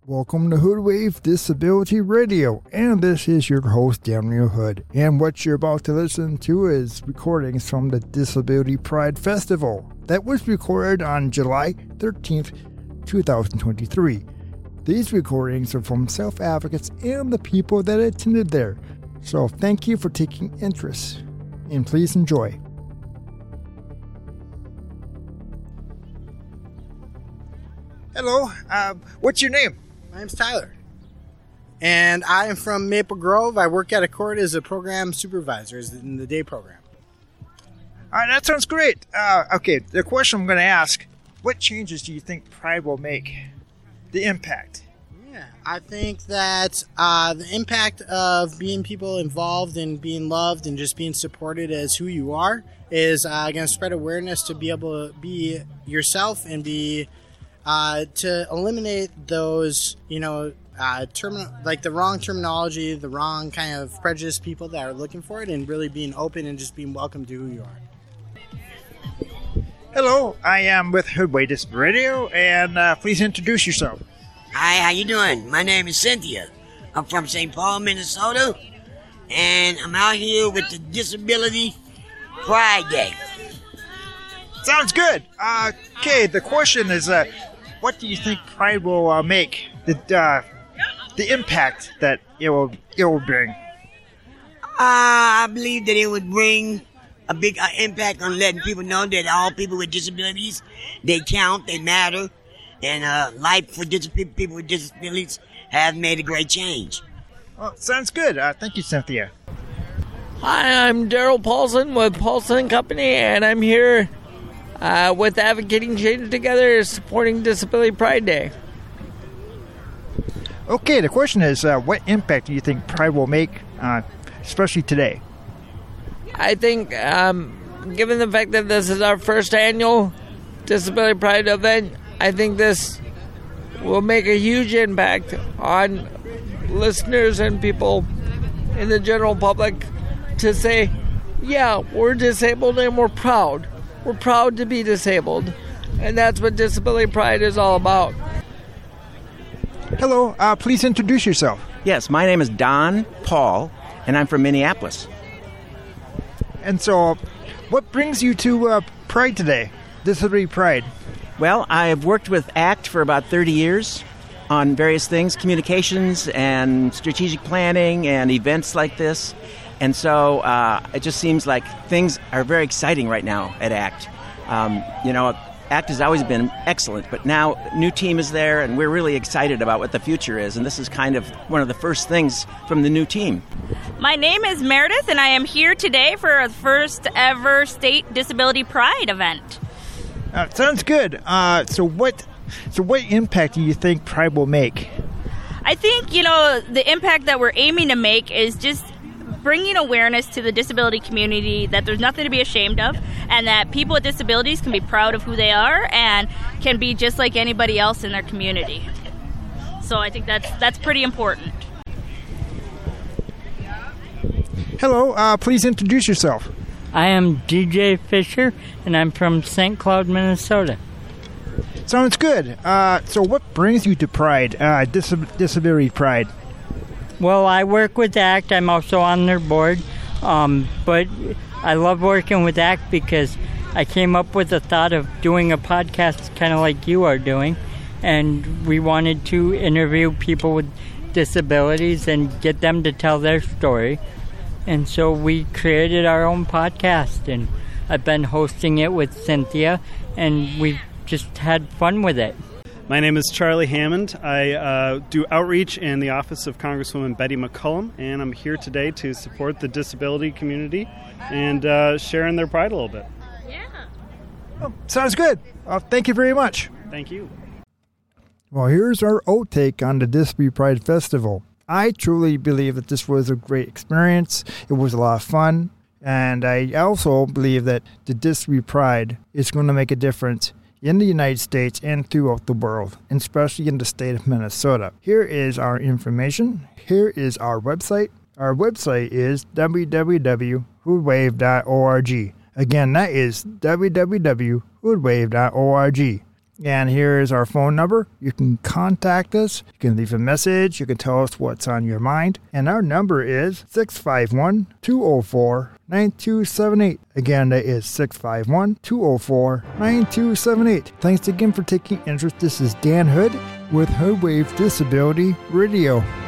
Welcome to Hoodwave Disability Radio, and this is your host, Daniel Hood. And what you're about to listen to is recordings from the Disability Pride Festival that was recorded on July 13th, 2023. These recordings are from self-advocates and the people that attended there. So thank you for taking interest, and please enjoy. Hello, what's your name? My name's Tyler, and I am from Maple Grove. I work at a court as a program supervisor in the day program. All right, that sounds great. Okay, the question I'm going to ask, what changes do you think Pride will make? The impact. Yeah, I think that the impact of being people involved and being loved and just being supported as who you are is going to spread awareness to be able to be yourself and be to eliminate those, like the wrong terminology, the wrong kind of prejudiced people that are looking for it, and really being open and just being welcome to who you are. Hello, I am with Hoodwave Disability Radio, and please introduce yourself. Hi, how you doing? My name is Cynthia. I'm from St. Paul, Minnesota, and I'm out here with the Disability Pride Day. Sounds good. Okay, the question is, what do you think Pride will make? The impact that it will bring? I believe that it would bring a big impact on letting people know that all people with disabilities, they count, they matter, and life for people with disabilities have made a great change. Oh, sounds good. Thank you, Cynthia. Hi, I'm Daryl Paulson with Paulson & Company, and I'm here with Advocating Change Together, supporting Disability Pride Day. Okay, the question is, what impact do you think Pride will make, especially today? I think, given the fact that this is our first annual Disability Pride event, I think this will make a huge impact on listeners and people in the general public to say, yeah, we're disabled and we're proud. We're proud to be disabled, and that's what Disability Pride is all about. Hello, please introduce yourself. Yes, my name is Don Paul, and I'm from Minneapolis. And so, what brings you to Pride today, Disability Pride? Well, I've worked with ACT for about 30 years on various things, communications and strategic planning and events like this. And so it just seems like things are very exciting right now at ACT. ACT has always been excellent, but now a new team is there, and we're really excited about what the future is. And this is kind of one of the first things from the new team. My name is Meredith, and I am here today for our first ever State Disability Pride event. Sounds good. So what impact do you think Pride will make? I think, the impact that we're aiming to make is just bringing awareness to the disability community that there's nothing to be ashamed of, and that people with disabilities can be proud of who they are and can be just like anybody else in their community. So I think that's pretty important. Hello, please introduce yourself. I am DJ Fisher, and I'm from St. Cloud, Minnesota. Sounds good. So what brings you to Pride, Disability Pride? Well, I work with ACT. I'm also on their board. But I love working with ACT because I came up with the thought of doing a podcast kind of like you are doing. And we wanted to interview people with disabilities and get them to tell their story. And so we created our own podcast. And I've been hosting it with Cynthia. And we've just had fun with it. My name is Charlie Hammond. I do outreach in the office of Congresswoman Betty McCollum, and I'm here today to support the disability community and share in their pride a little bit. Yeah. Oh, sounds good. Thank you very much. Thank you. Well, here's our outtake on the Disability Pride Festival. I truly believe that this was a great experience. It was a lot of fun, and I also believe that the Disability Pride is going to make a difference in the United States and throughout the world, and especially in the state of Minnesota. Here is our information. Here is our website. Our website is www.hoodwave.org. Again, that is www.hoodwave.org. And here is our phone number. You can contact us. You can leave a message. You can tell us what's on your mind. And our number is 651-204-9278. Again, that is 651-204-9278. Thanks again for taking interest. This is Dan Hood with Hood Wave Disability Radio.